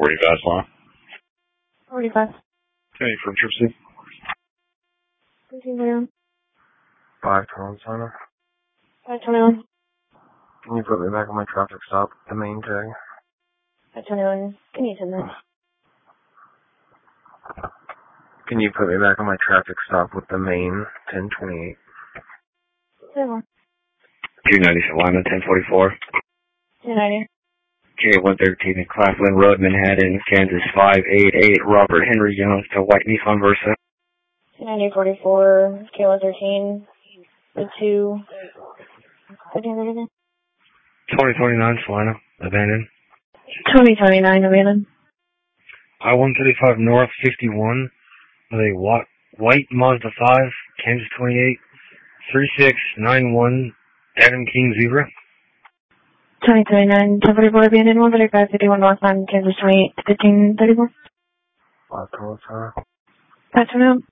45 slot. 45. Okay, from Trip C. 521 Center. 521. Can you put me back on my traffic stop, the main tag? 521. Can you send that? Can you put me back on my traffic stop with the main 1028? 7. 290 Salina, 1044. 290. K113 in Claflin Road, Manhattan, Kansas 588. Robert Henry Young to White Nissan Versa. 290-44. K113. The 2. 1530. 2029 Salina, abandoned. 2029 abandoned. I-135 North 51 with a white Mazda 5, Kansas 28, 3691 Adam King Zebra. 2029 1044 abandoned. 135 51 Northbound Kansas 28 1534. 521 Center. 521.